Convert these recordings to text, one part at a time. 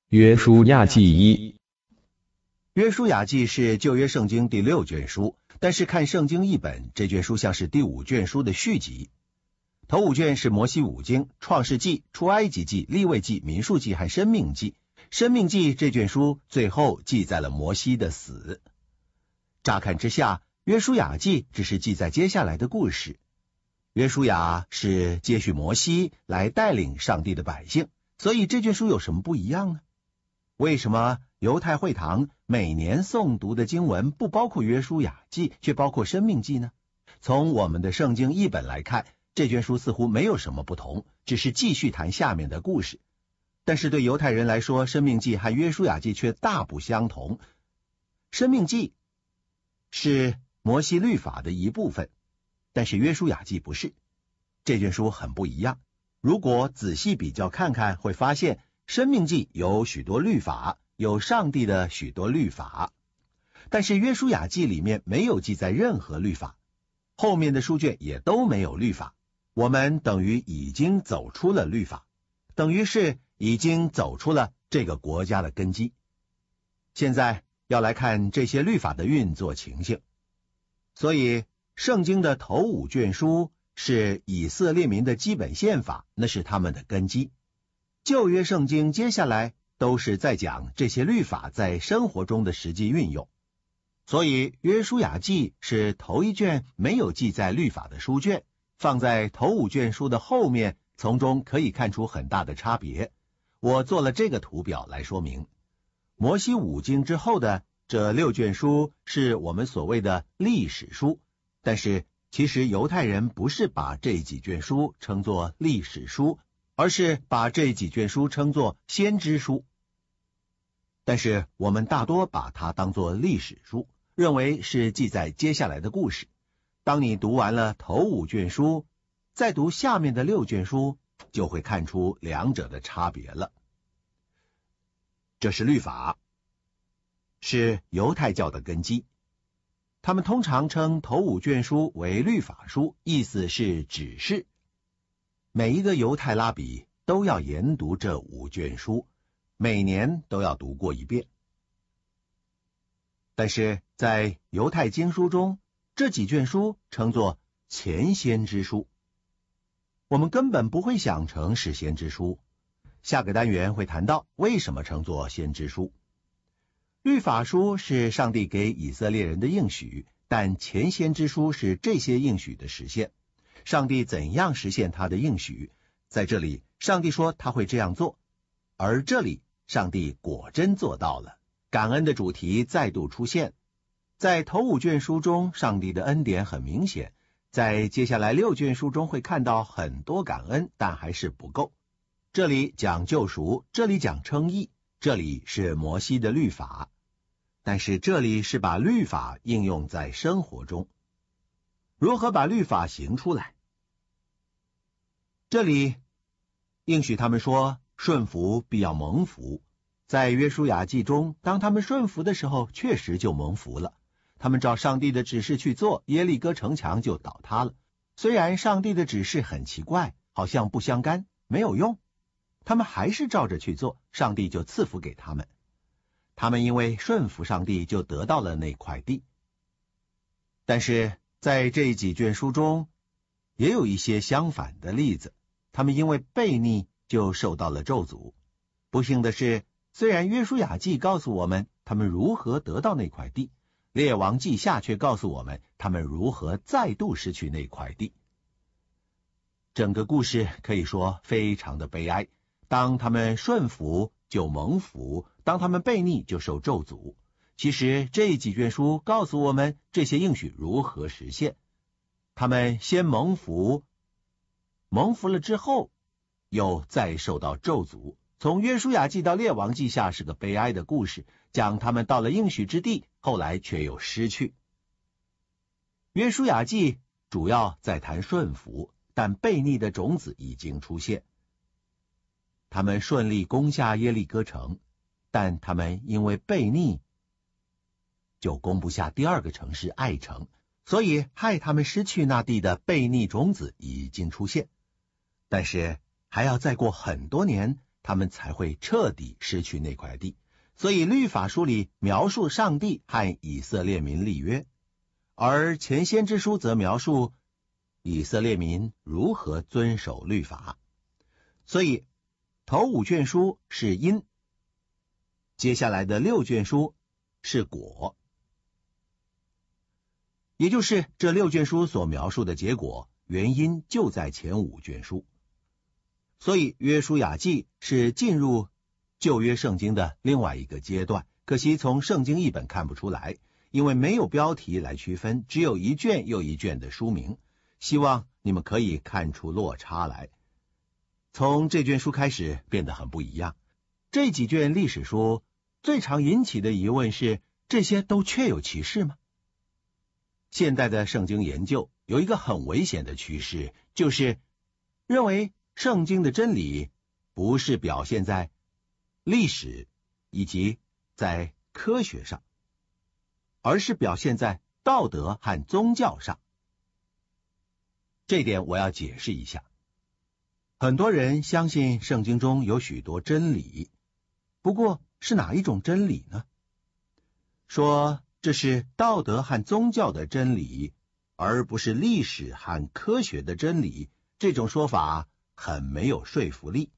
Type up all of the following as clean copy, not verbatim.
约书亚记一。 约书亚记是旧约圣经第6卷书，但是看圣经译本，这卷书像是第5卷书的续集。头5卷是摩西五经、创世纪、出埃及记、利未记、民数记和申命记。申命记这卷书最后记载了摩西的死。乍看之下，约书亚记只是记载接下来的故事。约书亚是接续摩西来带领上帝的百姓，所以这卷书有什么不一样呢？为什么犹太会堂每年诵读的经文不包括约书亚记，却包括申命记呢？从我们的圣经译本来看，这卷书似乎没有什么不同，只是继续谈下面的故事。但是对犹太人来说，申命记和约书亚记却大不相同。申命记是摩西律法的一部分，但是约书亚记不是。这卷书很不一样。如果仔细比较看看，会发现申命记有许多律法，有上帝的许多律法，但是约书亚记里面没有记载任何律法，后面的书卷也都没有律法。我们等于已经走出了律法，等于是已经走出了这个国家的根基。现在要来看这些律法的运作情形。所以圣经的头5卷书是以色列民的基本宪法，那是他们的根基。旧约圣经接下来都是在讲这些律法在生活中的实际运用。所以约书亚记是头1卷没有记载律法的书卷，放在头5卷书的后面，从中可以看出很大的差别。我做了这个图表来说明。摩西五经之后的这6卷书是我们所谓的历史书，但是其实犹太人不是把这几卷书称作历史书，而是把这几卷书称作先知书。但是我们大多把它当作历史书，认为是记载接下来的故事。当你读完了头5卷书，再读下面的6卷书，就会看出两者的差别了。这是律法，是犹太教的根基。他们通常称头5卷书为律法书，意思是指示。每一个犹太拉比都要研读这5卷书，每年都要读过一遍。但是在犹太经书中，这几卷书称作前先知书，我们根本不会想成是先知书。下个单元会谈到为什么称作先知书。律法书是上帝给以色列人的应许，但前先知书是这些应许的实现。上帝怎样实现他的应许？在这里，上帝说他会这样做，而这里上帝果真做到了。感恩的主题再度出现。在头5卷书中，上帝的恩典很明显，在接下来6卷书中会看到很多感恩，但还是不够。这里讲救赎，这里讲称义，这里是摩西的律法，但是这里是把律法应用在生活中。如何把律法行出来？这里应许他们说，顺服必要蒙福。在约书亚记中，当他们顺服的时候，确实就蒙福了。他们照上帝的指示去做，耶利哥城墙就倒塌了。虽然上帝的指示很奇怪，好像不相干，没有用，他们还是照着去做，上帝就赐福给他们。他们因为顺服上帝，就得到了那块地。但是在这几卷书中，也有一些相反的例子，他们因为悖逆，就受到了咒诅。不幸的是，虽然约书亚记告诉我们他们如何得到那块地，列王记下却告诉我们他们如何再度失去那块地。整个故事可以说非常的悲哀。当他们顺服就蒙福，当他们悖逆就受咒诅。其实这几卷书告诉我们这些应许如何实现。他们先蒙福，蒙福了之后又再受到咒诅。从约书亚记到列王记下是个悲哀的故事，讲他们到了应许之地，后来却又失去。约书亚记主要在谈顺服，但悖逆的种子已经出现。他们顺利攻下耶利哥城，但他们因为悖逆，就攻不下第2个城市爱城，所以害他们失去那地的悖逆种子已经出现。但是还要再过很多年， 他们才会彻底失去那块地。所以律法书里描述上帝和以色列民立约，而前先知书则描述以色列民如何遵守律法。所以头5卷书是因，接下来的6卷书是果，也就是这6卷书所描述的结果，原因就在前5卷书。所以约书亚记是进入旧约圣经的另外一个阶段，可惜从圣经译本看不出来，因为没有标题来区分，只有一卷又一卷的书名，希望你们可以看出落差来。从这卷书开始变得很不一样。这几卷历史书最常引起的疑问是，这些都确有其事吗？现代的圣经研究有一个很危险的趋势，就是认为圣经的真理不是表现在历史以及在科学上，而是表现在道德和宗教上。这点我要解释一下。很多人相信圣经中有许多真理，不过是哪一种真理呢？说这是道德和宗教的真理，而不是历史和科学的真理，这种说法很没有说服力。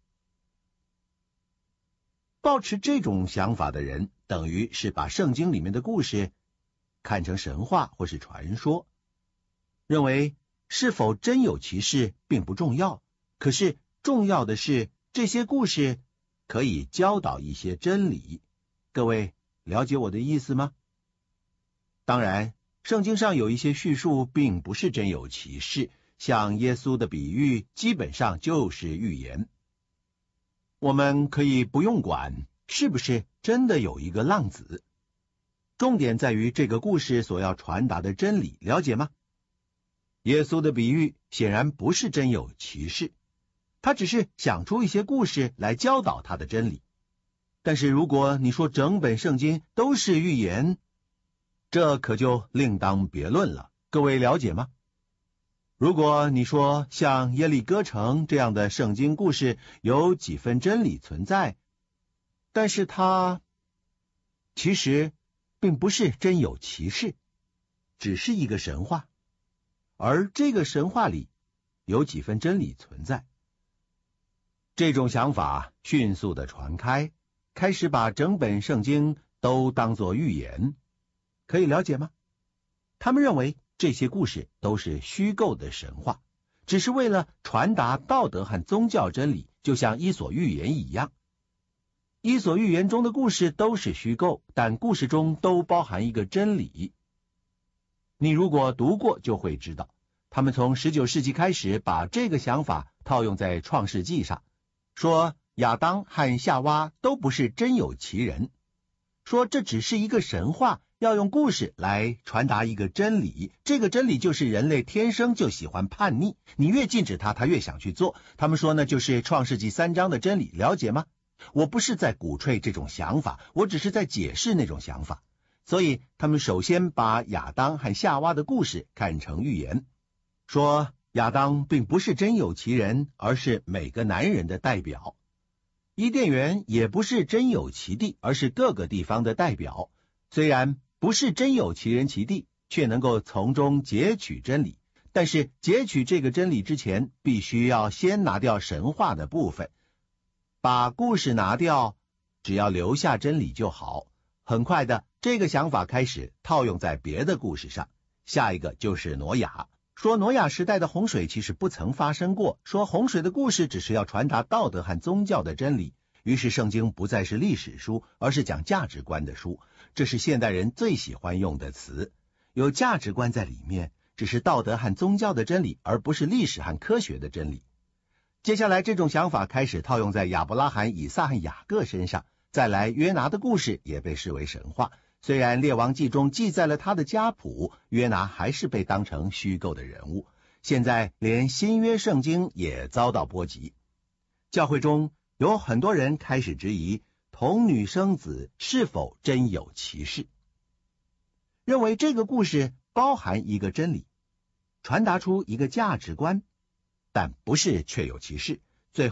抱持这种想法的人，等于是把圣经里面的故事看成神话或是传说，认为是否真有其事并不重要，可是重要的是这些故事可以教导一些真理。各位了解我的意思吗？当然，圣经上有一些叙述并不是真有其事，像耶稣的比喻基本上就是预言。我们可以不用管是不是真的有一个浪子，重点在于这个故事所要传达的真理，了解吗？耶稣的比喻显然不是真有其事，他只是想出一些故事来教导他的真理。但是如果你说整本圣经都是预言，这可就另当别论了，各位了解吗？如果你说像耶利哥城这样的圣经故事有几分真理存在，但是它其实并不是真有其事，只是一个神话，而这个神话里有几分真理存在。这种想法迅速的传开，开始把整本圣经都当作预言，可以了解吗？他们认为这些故事都是虚构的神话，只是为了传达道德和宗教真理，就像伊索寓言一样。伊索寓言中的故事都是虚构，但故事中都包含一个真理。你如果读过就会知道，他们从19世纪开始把这个想法套用在创世纪上，说亚当和夏娃都不是真有其人，说这只是一个神话，要用故事来传达一个真理，这个真理就是人类天生就喜欢叛逆，你越禁止他，他越想去做。他们说呢，就是创世纪3章的真理，了解吗？我不是在鼓吹这种想法，我只是在解释那种想法。所以他们首先把亚当和夏娃的故事看成预言，说亚当并不是真有其人，而是每个男人的代表。伊甸园也不是真有其地，而是各个地方的代表。虽然不是真有其人其地，却能够从中截取真理，但是截取这个真理之前，必须要先拿掉神话的部分，把故事拿掉，只要留下真理就好。很快的，这个想法开始套用在别的故事上。下一个就是挪亚，说挪亚时代的洪水其实不曾发生过，说洪水的故事只是要传达道德和宗教的真理。于是圣经不再是历史书，而是讲价值观的书，这是现代人最喜欢用的词。有价值观在里面，只是道德和宗教的真理，而不是历史和科学的真理。接下来这种想法开始套用在亚伯拉罕、以撒和雅各身上，再来约拿的故事也被视为神话，虽然列王记中记载了他的家谱，约拿还是被当成虚构的人物。现在连新约圣经也遭到波及，教会中有很多人开始质疑童女生子是否真有其事，认为这个故事包含一个真理，传达出一个价值观，但不是确有其事。最后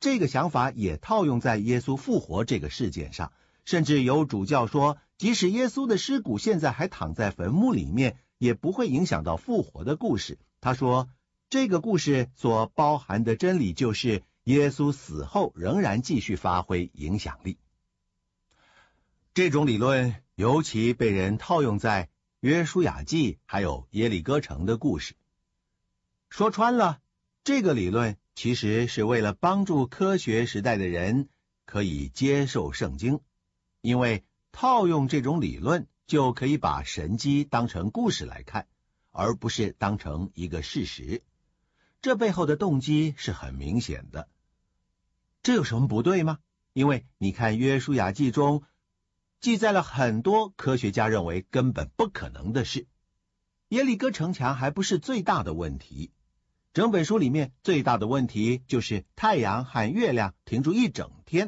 这个想法也套用在耶稣复活这个事件上，甚至有主教说，即使耶稣的尸骨现在还躺在坟墓里面，也不会影响到复活的故事。他说，这个故事所包含的真理就是耶稣死后仍然继续发挥影响力。这种理论尤其被人套用在约书亚记还有耶利哥城的故事。说穿了，这个理论其实是为了帮助科学时代的人可以接受圣经，因为套用这种理论就可以把神迹当成故事来看，而不是当成一个事实。这背后的动机是很明显的。这有什么不对吗？因为你看约书亚记中记载了很多科学家认为根本不可能的事。耶利哥城墙还不是最大的问题，整本书里面最大的问题就是太阳和月亮停住一整天。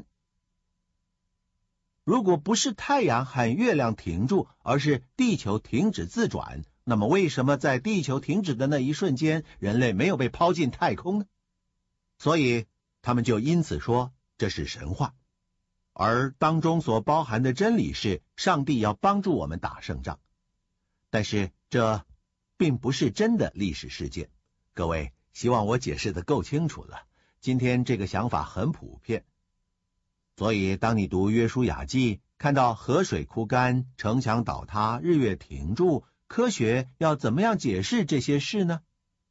如果不是太阳和月亮停住，而是地球停止自转，那么为什么在地球停止的那一瞬间，人类没有被抛进太空呢？所以他们就因此说这是神话，而当中所包含的真理是上帝要帮助我们打胜仗。但是这并不是真的历史事件。各位，希望我解释得够清楚了。今天这个想法很普遍，所以当你读约书亚记，看到河水枯干、城墙倒塌、日月停住，科学要怎么样解释这些事呢？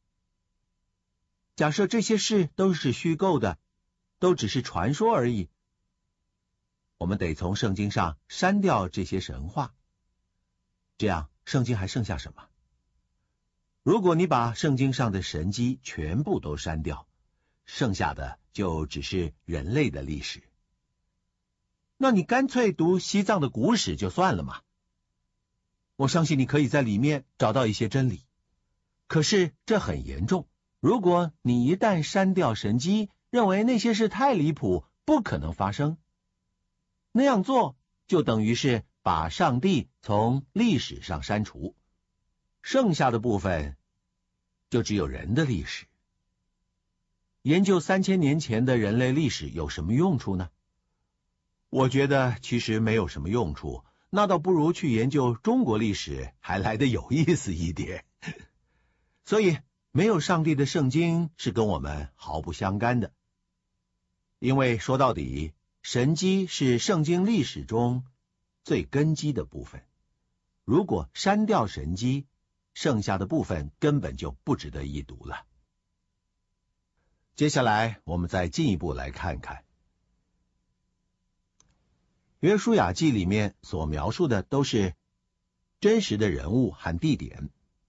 假设这些事都是虚构的，都只是传说而已，我们得从圣经上删掉这些神话，这样圣经还剩下什么？如果你把圣经上的神迹全部都删掉，剩下的就只是人类的历史。那你干脆读西藏的古史就算了嘛。我相信你可以在里面找到一些真理。可是这很严重，如果你一旦删掉神迹，认为那些事太离谱，不可能发生，那样做就等于是把上帝从历史上删除，剩下的部分就只有人的历史。研究3000年前的人类历史有什么用处呢？我觉得其实没有什么用处，那倒不如去研究中国历史还来得有意思一点。所以没有上帝的圣经是跟我们毫不相干的，因为说到底，神迹是圣经历史中最根基的部分。如果删掉神迹，剩下的部分根本就不值得一读了。接下来我们再进一步来看看约书亚记里面所描述的都是真实的人物和地点。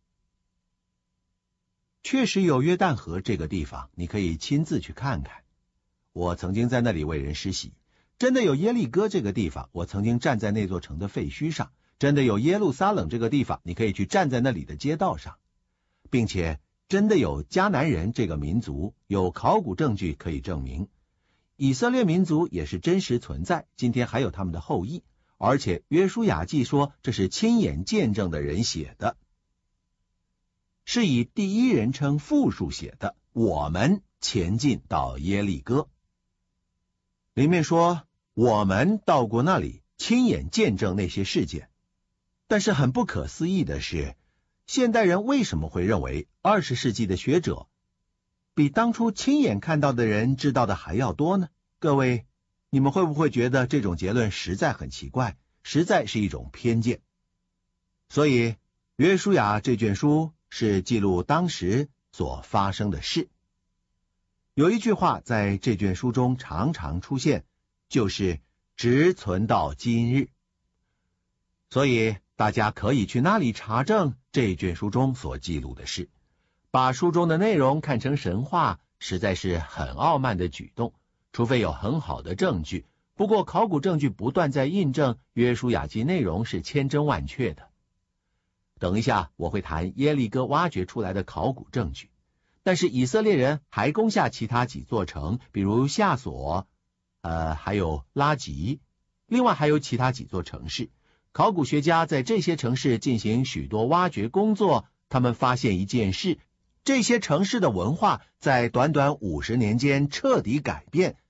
确实有约旦河这个地方，你可以亲自去看看。我曾经在那里为人施洗。真的有耶利哥这个地方，我曾经站在那座城的废墟上。真的有耶路撒冷这个地方，你可以去站在那里的街道上。并且真的有迦南人这个民族，有考古证据可以证明。以色列民族也是真实存在，今天还有他们的后裔。而且约书亚记说这是亲眼见证的人写的，是以第一人称复数写的，我们前进到耶利哥。里面说我们到过那里，亲眼见证那些事件。但是很不可思议的是，现代人为什么会认为20世纪的学者比当初亲眼看到的人知道的还要多呢？各位，你们会不会觉得这种结论实在很奇怪，实在是一种偏见？所以约书亚这卷书是记录当时所发生的事。有一句话在这卷书中常常出现，就是直存到今日。所以大家可以去那里查证这卷书中所记录的事。把书中的内容看成神话，实在是很傲慢的举动，除非有很好的证据。不过考古证据不断在印证约书亚记内容是千真万确的。等一下我会谈耶利哥挖掘出来的考古证据。但是以色列人还攻下其他几座城，比如夏所，还有拉吉，另外还有其他几座城市。考古学家在这些城市进行许多挖掘工作，他们发现一件事，这些城市的文化在短短50年间彻底改变，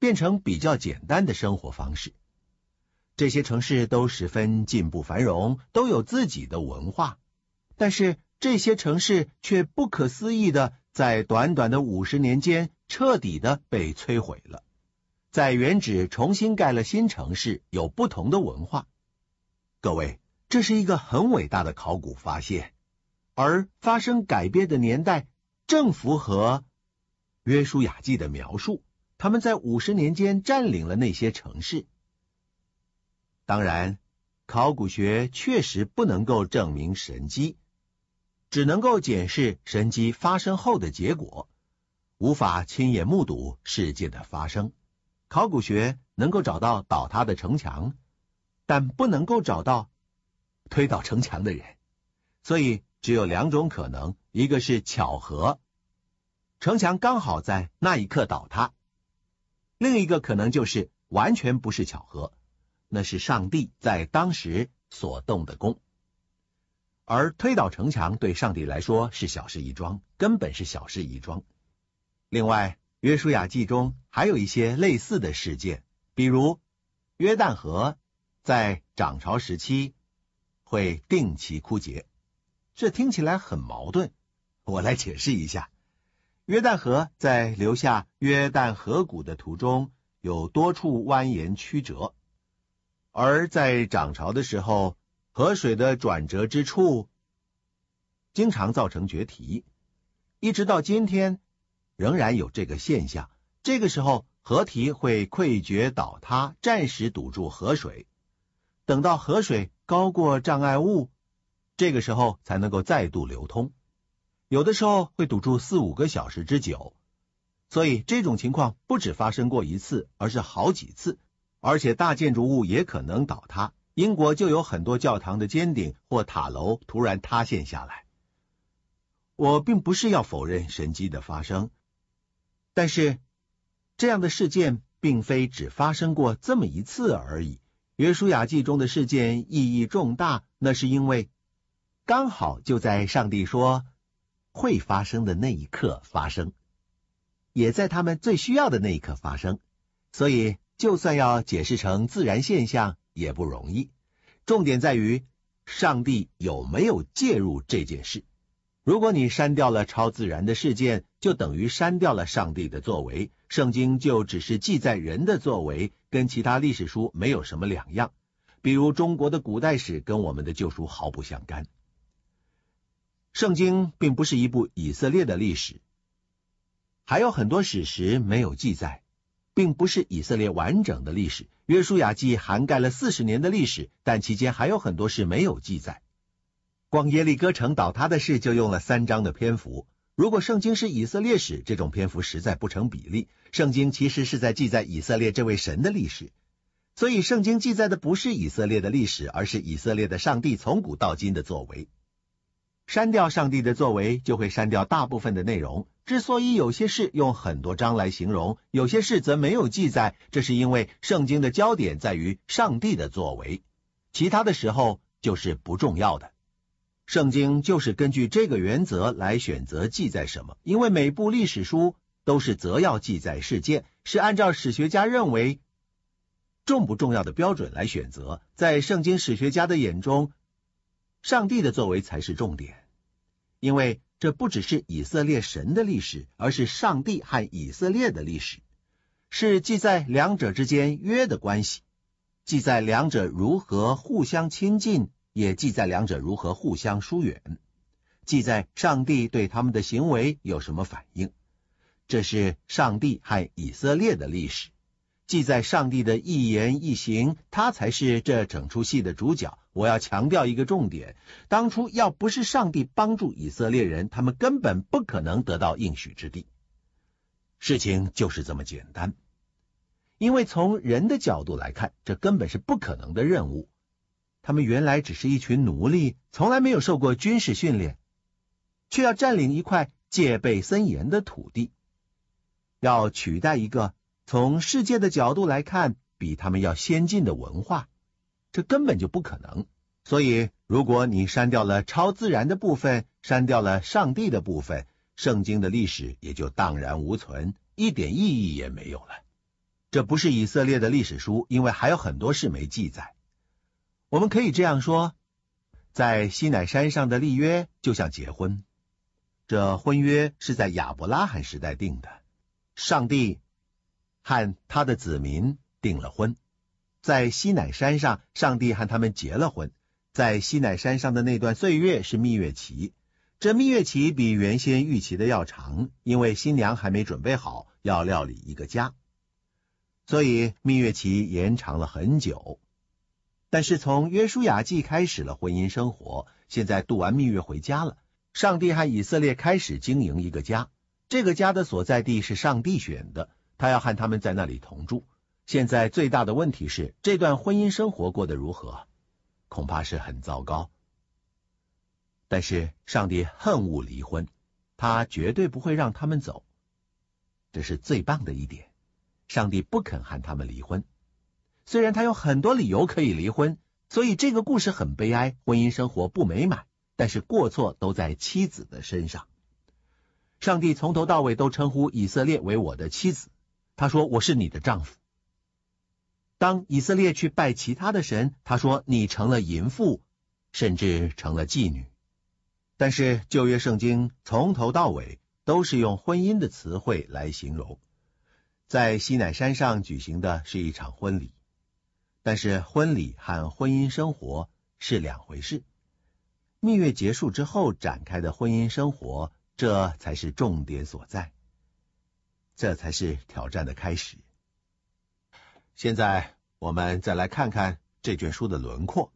变成比较简单的生活方式。这些城市都十分进步繁荣，都有自己的文化，但是这些城市却不可思议的在短短的50年间彻底的被摧毁了。在原址重新盖了新城市，有不同的文化。各位，这是一个很伟大的考古发现，而发生改变的年代正符合约书亚记的描述，他们在50年间占领了那些城市。当然，考古学确实不能够证明神迹，只能够检视神迹发生后的结果，无法亲眼目睹事件的发生。考古学能够找到倒塌的城墙，但不能够找到推倒城墙的人，所以只有2种可能，一个是巧合，城墙刚好在那一刻倒塌；另一个可能就是完全不是巧合，那是上帝在当时所动的工。而推倒城墙对上帝来说是小事一桩，根本是小事一桩。另外，约书亚记中还有一些类似的事件，比如约旦河在涨潮时期会定期枯竭。这听起来很矛盾，我来解释一下。约旦河在流下约旦河谷的途中有多处蜿蜒曲折，而在涨潮的时候，河水的转折之处经常造成决堤，一直到今天仍然有这个现象。这个时候河堤会溃决倒塌，暂时堵住河水，等到河水高过障碍物，这个时候才能够再度流通，有的时候会堵住4-5个小时之久。所以这种情况不只发生过一次，而是好几次，而且大建筑物也可能倒塌。英国就有很多教堂的尖顶或塔楼突然塌陷下来。我并不是要否认神迹的发生，但是这样的事件并非只发生过这么一次而已。约书亚记中的事件意义重大，那是因为刚好就在上帝说会发生的那一刻发生，也在他们最需要的那一刻发生，所以就算要解释成自然现象也不容易。重点在于上帝有没有介入这件事。如果你删掉了超自然的事件，就等于删掉了上帝的作为，圣经就只是记载人的作为，跟其他历史书没有什么两样。比如中国的古代史跟我们的旧书毫不相干。圣经并不是一部以色列的历史，还有很多史实没有记载，并不是以色列完整的历史。约书亚记涵盖了40年的历史，但期间还有很多事没有记载。光耶利哥城倒塌的事就用了3章的篇幅。如果圣经是以色列史，这种篇幅实在不成比例。圣经其实是在记载以色列这位神的历史，所以圣经记载的不是以色列的历史，而是以色列的上帝从古到今的作为。删掉上帝的作为，就会删掉大部分的内容。之所以有些事用很多章来形容，有些事则没有记载，这是因为圣经的焦点在于上帝的作为，其他的时候就是不重要的。圣经就是根据这个原则来选择记载什么，因为每部历史书都是择要记载事件，是按照史学家认为重不重要的标准来选择。在圣经史学家的眼中，上帝的作为才是重点，因为这不只是以色列神的历史，而是上帝和以色列的历史，是记载两者之间约的关系，记载两者如何互相亲近，也记载两者如何互相疏远，记载上帝对他们的行为有什么反应。这是上帝和以色列的历史，记载上帝的一言一行，他才是这整出戏的主角。我要强调一个重点，当初要不是上帝帮助以色列人，他们根本不可能得到应许之地。事情就是这么简单，因为从人的角度来看，这根本是不可能的任务。他们原来只是一群奴隶，从来没有受过军事训练，却要占领一块戒备森严的土地，要取代一个从世界的角度来看比他们要先进的文化，这根本就不可能。所以如果你删掉了超自然的部分，删掉了上帝的部分，圣经的历史也就荡然无存，一点意义也没有了。 这不是以色列的历史书，因为还有很多事没记载。我们可以这样说，在西乃山上的立约就像结婚，这婚约是在亚伯拉罕时代定的，上帝和他的子民订了婚。在西乃山上，上帝和他们结了婚。在西乃山上的那段岁月是蜜月期，这蜜月期比原先预期的要长，因为新娘还没准备好要料理一个家，所以蜜月期延长了很久。但是从约书亚记开始了婚姻生活，现在度完蜜月回家了，上帝和以色列开始经营一个家，这个家的所在地是上帝选的，他要和他们在那里同住。现在最大的问题是，这段婚姻生活过得如何？恐怕是很糟糕。但是上帝恨恶离婚，他绝对不会让他们走，这是最棒的一点。上帝不肯和他们离婚，虽然他有很多理由可以离婚，所以这个故事很悲哀，婚姻生活不美满，但是过错都在妻子的身上。上帝从头到尾都称呼以色列为我的妻子，他说我是你的丈夫。当以色列去拜其他的神，他说你成了淫妇，甚至成了妓女。但是旧约圣经从头到尾都是用婚姻的词汇来形容。在西乃山上举行的是一场婚礼，但是婚礼和婚姻生活是两回事。蜜月结束之后展开的婚姻生活，这才是重点所在，这才是挑战的开始。现在我们再来看看这卷书的轮廓。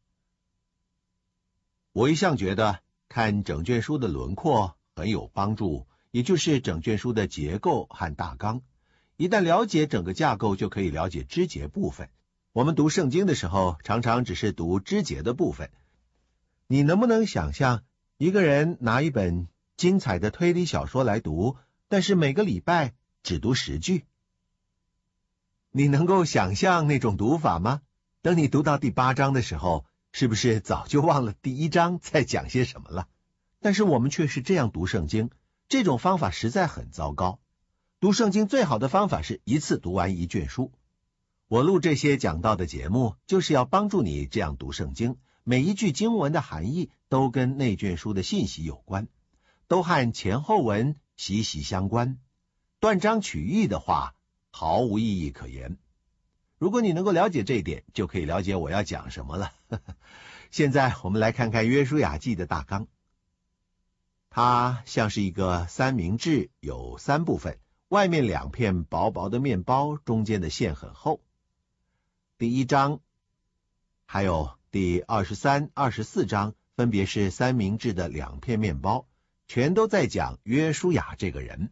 我一向觉得看整卷书的轮廓很有帮助，也就是整卷书的结构和大纲。一旦了解整个架构，就可以了解枝节部分。我们读圣经的时候，常常只是读枝节的部分。你能不能想象一个人拿一本精彩的推理小说来读，但是每个礼拜只读10句？你能够想象那种读法吗？等你读到第8章的时候，是不是早就忘了第1章在讲些什么了？但是我们却是这样读圣经，这种方法实在很糟糕。读圣经最好的方法是一次读完一卷书。我录这些讲道的节目，就是要帮助你这样读圣经，每一句经文的含义都跟那卷书的信息有关，都和前后文息息相关。断章取义的话毫无意义可言。如果你能够了解这一点，就可以了解我要讲什么了。现在我们来看看约书亚记的大纲。它像是一个三明治，有3部分，外面2片薄薄的面包，中间的馅很厚。第1章还有第23、24章分别是三明治的2片面包，全都在讲约书亚这个人。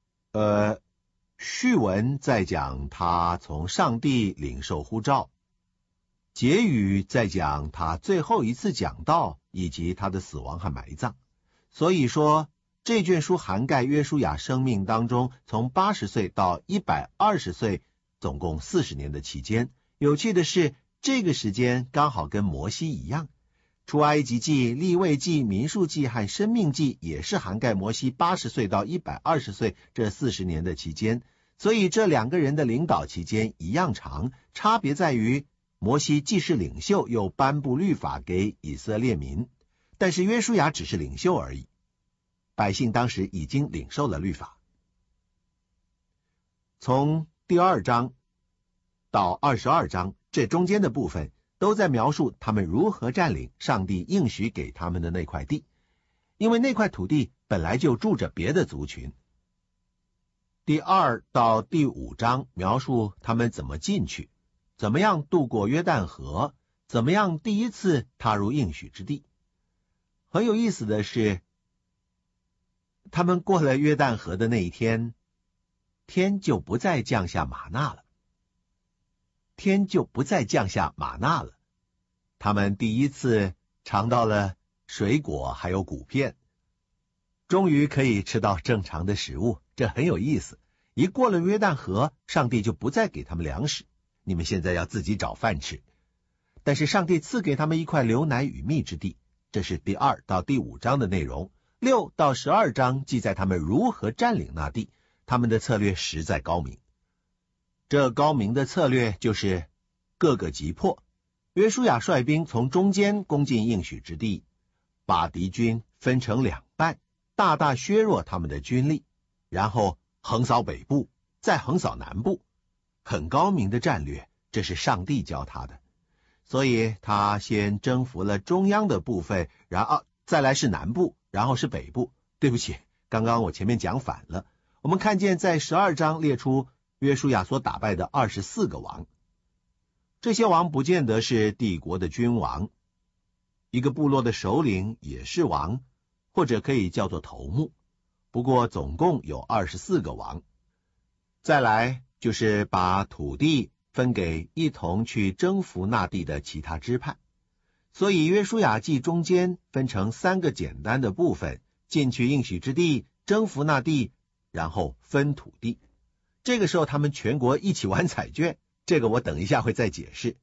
序文在讲他从上帝领受呼召，结语在讲他最后一次讲道以及他的死亡和埋葬。所以说这卷书涵盖约书亚生命当中从80岁到120岁总共40年的期间。有趣的是，这个时间刚好跟摩西一样，出埃及记、利未记、民数记和申命记也是涵盖摩西80岁到120岁这40年的期间，所以这2个人的领导期间一样长，差别在于摩西既是领袖又颁布律法给以色列民，但是约书亚只是领袖而已，百姓当时已经领受了律法。从第2章到22章，这中间的部分都在描述他们如何占领上帝应许给他们的那块地，因为那块土地本来就住着别的族群。第2到第5章描述他们怎么进去，怎么样渡过约旦河，怎么样第一次踏入应许之地。很有意思的是，他们过了约旦河的那一天，天就不再降下玛纳了。天就不再降下玛纳了。他们第一次尝到了水果还有谷片，终于可以吃到正常的食物，这很有意思。一过了约旦河，上帝就不再给他们粮食，你们现在要自己找饭吃。但是上帝赐给他们一块流奶与蜜之地，这是第2到第5章的内容。6到12章记载他们如何占领那地，他们的策略实在高明。 这高明的策略就是各个击破。约书亚率兵从中间攻进应许之地，把敌军分成两半，大大削弱他们的军力，然后横扫北部，再横扫南部。很高明的战略，这是上帝教他的。所以他先征服了中央的部分，再来是南部，然后是北部。对不起，刚刚我前面讲反了。我们看见在12章列出约书亚所打败的24个王。这些王不见得是帝国的君王，一个部落的首领也是王，或者可以叫做头目。不过总共有24个王。再来就是把土地分给一同去征服那地的其他支派。所以约书亚记中间分成3个简单的部分，进去应许之地，征服那地，然后分土地。这个时候他们全国一起玩彩券，这个我等一下会再解释。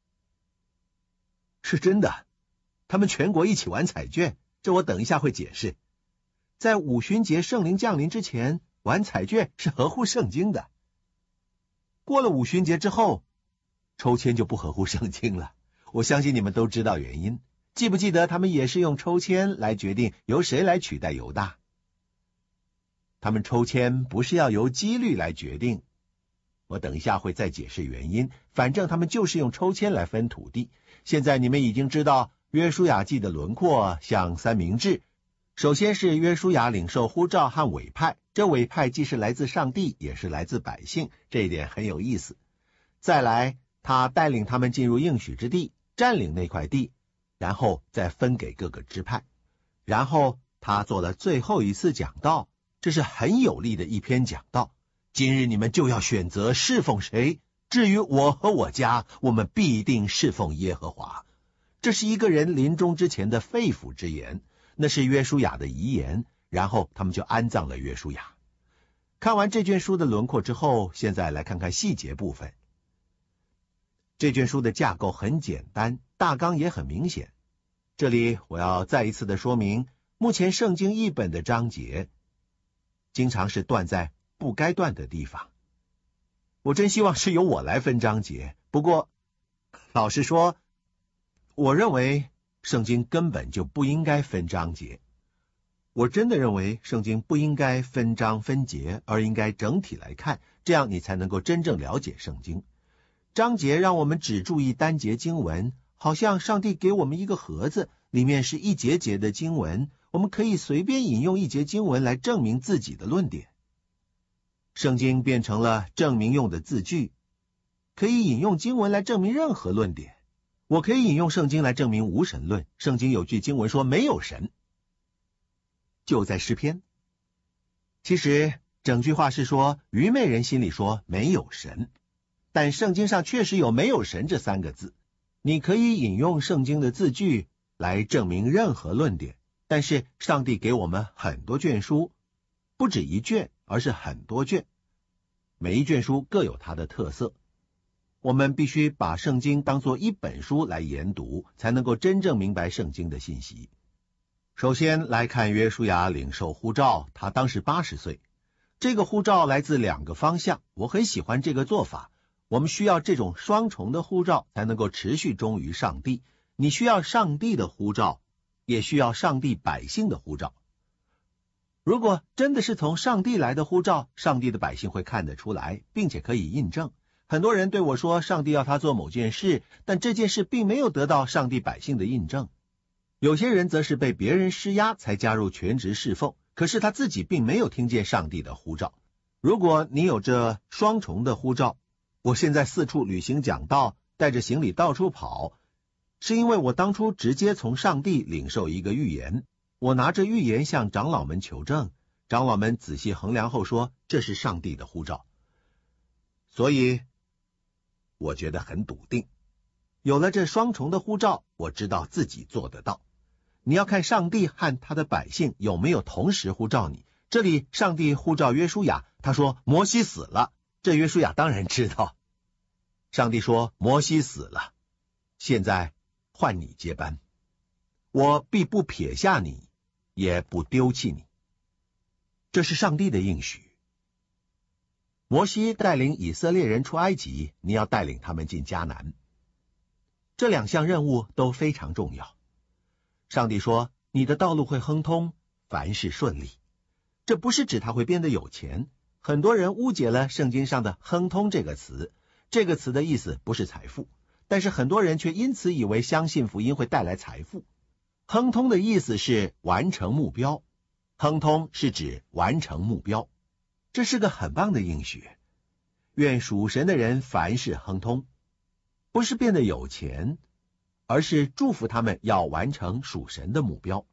是真的，他们全国一起玩彩券，这我等一下会解释。在五旬节圣灵降临之前，玩彩券是合乎圣经的。过了五旬节之后，抽签就不合乎圣经了。我相信你们都知道原因。记不记得他们也是用抽签来决定由谁来取代犹大？他们抽签不是要由几率来决定，我等一下会再解释原因。反正他们就是用抽签来分土地。现在你们已经知道约书亚记的轮廓像三明治。首先是约书亚领受呼召和委派，这委派既是来自上帝，也是来自百姓，这一点很有意思。再来，他带领他们进入应许之地，占领那块地，然后再分给各个支派。然后他做了最后一次讲道，这是很有力的一篇讲道。今日你们就要选择侍奉谁，至于我和我家，我们必定侍奉耶和华。这是一个人临终之前的肺腑之言，那是约书亚的遗言，然后他们就安葬了约书亚。看完这卷书的轮廓之后，现在来看看细节部分。这卷书的架构很简单，大纲也很明显。这里我要再一次的说明，目前圣经译本的章节经常是断在不该断的地方。我真希望是由我来分章节，不过老实说，我认为圣经根本就不应该分章节。我真的认为圣经不应该分章分节，而应该整体来看，这样你才能够真正了解圣经。章节让我们只注意单节经文，好像上帝给我们一个盒子，里面是一节节的经文，我们可以随便引用一节经文来证明自己的论点。圣经变成了证明用的字句，可以引用经文来证明任何论点。我可以引用圣经来证明无神论，圣经有句经文说没有神，就在诗篇。其实整句话是说愚昧人心里说没有神，但圣经上确实有没有神这3个字。你可以引用圣经的字句来证明任何论点，但是上帝给我们很多卷书，不止一卷，而是很多卷，每一卷书各有它的特色。我们必须把圣经当作一本书来研读，才能够真正明白圣经的信息。首先来看约书亚领受呼召，他当时80岁。这个呼召来自2个方向，我很喜欢这个做法。我们需要这种双重的呼召，才能够持续忠于上帝。你需要上帝的呼召，也需要上帝百姓的呼召。如果真的是从上帝来的呼召，上帝的百姓会看得出来，并且可以印证。很多人对我说，上帝要他做某件事，但这件事并没有得到上帝百姓的印证。有些人则是被别人施压才加入全职侍奉，可是他自己并没有听见上帝的呼召。如果你有这双重的呼召，我现在四处旅行讲道，带着行李到处跑，是因为我当初直接从上帝领受一个预言，我拿着预言向长老们求证，长老们仔细衡量后说，这是上帝的呼召。所以我觉得很笃定，有了这双重的呼召，我知道自己做得到。你要看上帝和他的百姓有没有同时呼召你。这里上帝呼召约书亚，他说摩西死了，这约书亚当然知道。上帝说摩西死了，现在换你接班，我必不撇下你，也不丢弃你。这是上帝的应许。 摩西带领以色列人出埃及，你要带领他们进迦南。这两项任务都非常重要。上帝说，你的道路会亨通，凡事顺利。这不是指他会变得有钱。很多人误解了圣经上的亨通这个词，这个词的意思不是财富，但是很多人却因此以为相信福音会带来财富。亨通的意思是完成目标，亨通是指完成目标，这是个很棒的应许。愿属神的人凡事亨通，不是变得有钱，而是祝福他们要完成属神的目标。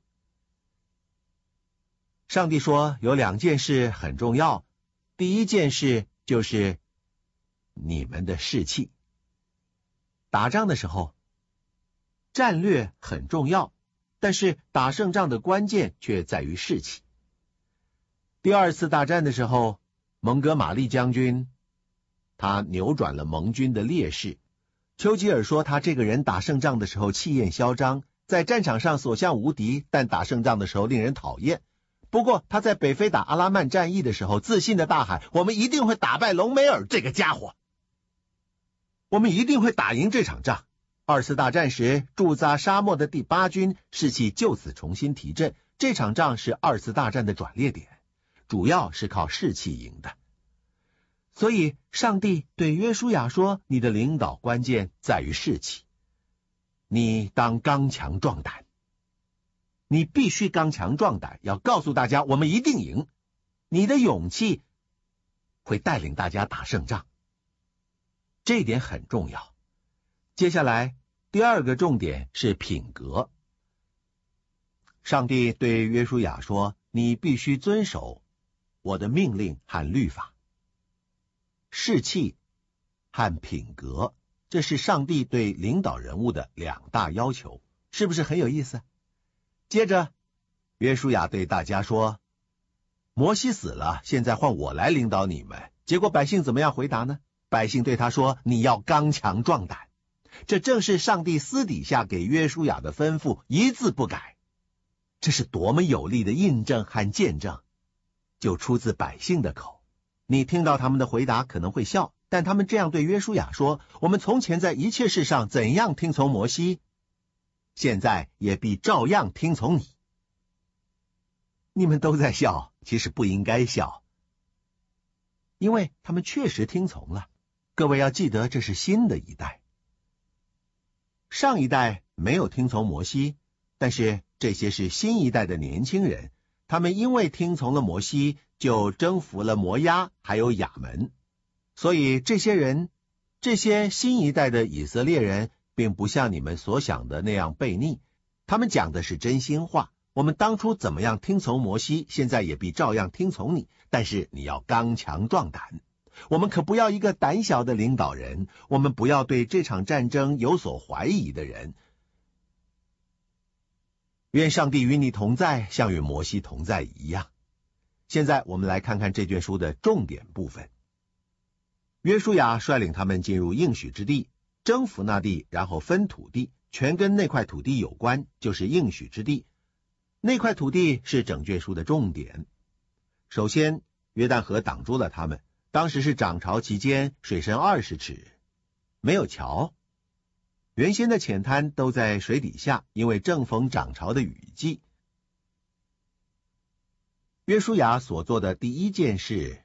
上帝说有两件事很重要，第一件事就是你们的士气。打仗的时候，战略很重要，但是打胜仗的关键却在于士气。第二次大战的时候，蒙哥马利将军他扭转了盟军的劣势。丘吉尔说他这个人打胜仗的时候气焰嚣张，在战场上所向无敌，但打胜仗的时候令人讨厌。不过他在北非打阿拉曼战役的时候，自信的大喊，我们一定会打败隆美尔这个家伙，我们一定会打赢这场仗。二次大战时驻扎沙漠的第8军士气就此重新提振，这场仗是二次大战的转捩点，主要是靠士气赢的。所以上帝对约书亚说，你的领导关键在于士气，你当刚强壮胆，你必须刚强壮胆，要告诉大家我们一定赢。你的勇气会带领大家打胜仗，这一点很重要。接下来第二个重点是品格。上帝对约书亚说，你必须遵守我的命令和律法。士气和品格，这是上帝对领导人物的两大要求，是不是很有意思？接着约书亚对大家说，摩西死了，现在换我来领导你们。结果百姓怎么样回答呢？百姓对他说，你要刚强壮胆。这正是上帝私底下给约书亚的吩咐，一字不改。这是多么有力的印证和见证，就出自百姓的口。你听到他们的回答可能会笑，但他们这样对约书亚说，我们从前在一切事上怎样听从摩西，现在也必照样听从你。你们都在笑，其实不应该笑，因为他们确实听从了。各位要记得，这是新的一代。上一代没有听从摩西，但是这些是新一代的年轻人，他们因为听从了摩西，就征服了摩押还有亚门。所以这些人，这些新一代的以色列人，并不像你们所想的那样悖逆，他们讲的是真心话。我们当初怎么样听从摩西，现在也必照样听从你，但是你要刚强壮胆。我们可不要一个胆小的领导人，我们不要对这场战争有所怀疑的人。愿上帝与你同在，像与摩西同在一样。现在我们来看看这卷书的重点部分。约书亚率领他们进入应许之地，征服那地，然后分土地，全跟那块土地有关，就是应许之地。那块土地是整卷书的重点。首先，约旦河挡住了他们，当时是涨潮期间，水深20尺，没有桥。原先的浅滩都在水底下，因为正逢涨潮的雨季。约书亚所做的第一件事，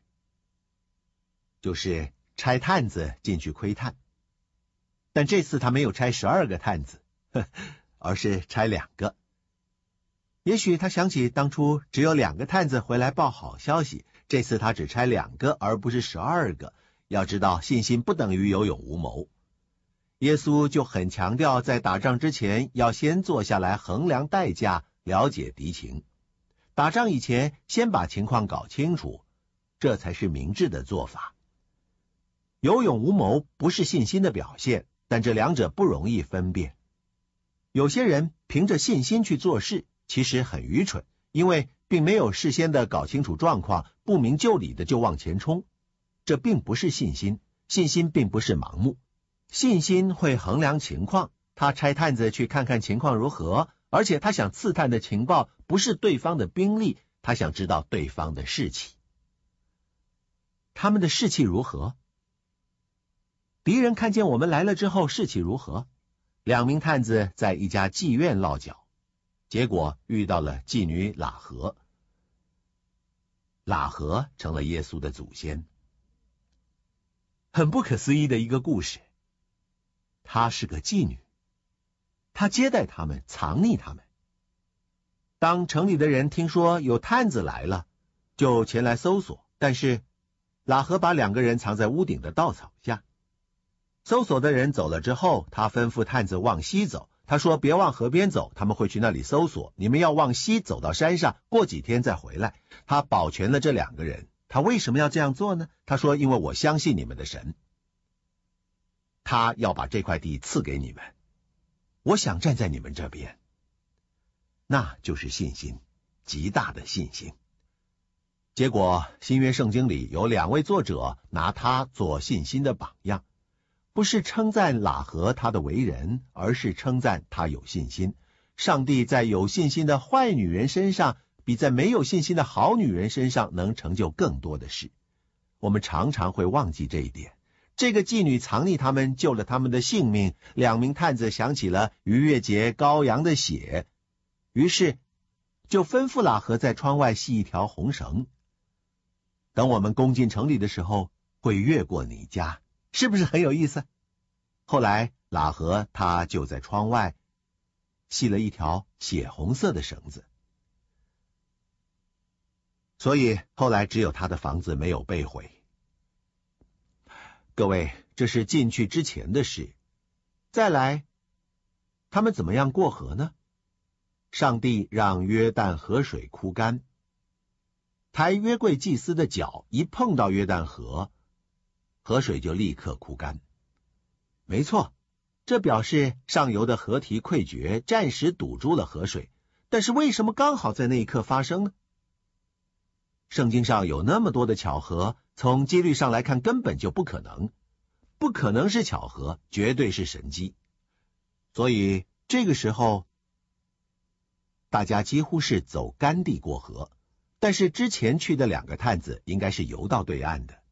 就是拆探子进去窥探。但这次他没有拆12个探子，而是拆2个。也许他想起当初只有2个探子回来报好消息，这次他只拆2个，而不是12个。要知道，信心不等于有勇无谋。耶稣就很强调，在打仗之前要先坐下来衡量代价，了解敌情。打仗以前先把情况搞清楚，这才是明智的做法。有勇无谋不是信心的表现，但这两者不容易分辨。有些人凭着信心去做事，其实很愚蠢，因为并没有事先的搞清楚状况，不明就里的就往前冲。这并不是信心，信心并不是盲目。信心会衡量情况，他拆探子去看看情况如何，而且他想刺探的情报不是对方的兵力，他想知道对方的士气。 他们的士气如何？敌人看见我们来了之后，士气如何？两名探子在一家妓院落脚，结果遇到了妓女喇合。喇合成了耶稣的祖先。很不可思议的一个故事。她是个妓女，她接待他们，藏匿他们。当城里的人听说有探子来了，就前来搜索，但是喇合把两个人藏在屋顶的稻草下。搜索的人走了之后，他吩咐探子往西走。他说别往河边走，他们会去那里搜索，你们要往西走到山上，过几天再回来。他保全了这两个人。他为什么要这样做呢？他说因为我相信你们的神，他要把这块地赐给你们，我想站在你们这边。那就是信心，极大的信心。结果新约圣经里有两位作者拿他做信心的榜样，不是称赞喇合他的为人，而是称赞他有信心。上帝在有信心的坏女人身上，比在没有信心的好女人身上能成就更多的事。我们常常会忘记这一点。这个妓女藏匿他们，救了他们的性命。两名探子想起了逾越节羔羊的血，于是就吩咐喇合在窗外系一条红绳，等我们攻进城里的时候，会越过你家。是不是很有意思？后来喇合他就在窗外系了一条血红色的绳子，所以后来只有他的房子没有被毁。各位，这是进去之前的事。再来，他们怎么样过河呢？上帝让约旦河水枯干，抬约柜祭司的脚一碰到约旦河，河水就立刻枯干。没错，这表示上游的河堤溃决，暂时堵住了河水。但是为什么刚好在那一刻发生呢？圣经上有那么多的巧合，从几率上来看根本就不可能。不可能是巧合，绝对是神迹。所以这个时候大家几乎是走干地过河，但是之前去的两个探子应该是游到对岸的。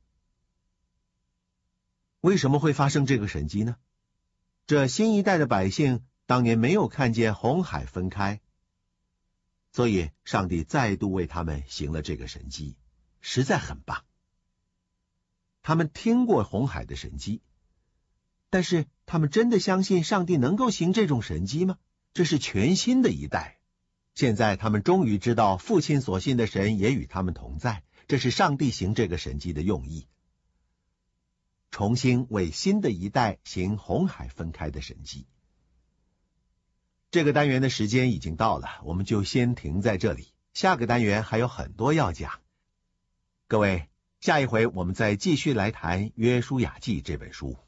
为什么会发生这个神迹呢？这新一代的百姓当年没有看见红海分开，所以上帝再度为他们行了这个神迹，实在很棒。他们听过红海的神迹，但是他们真的相信上帝能够行这种神迹吗？这是全新的一代。现在他们终于知道父亲所信的神也与他们同在，这是上帝行这个神迹的用意，重新为新的一代行红海分开的神迹。这个单元的时间已经到了，我们就先停在这里，下个单元还有很多要讲。各位，下一回我们再继续来谈《约书亚记》这本书。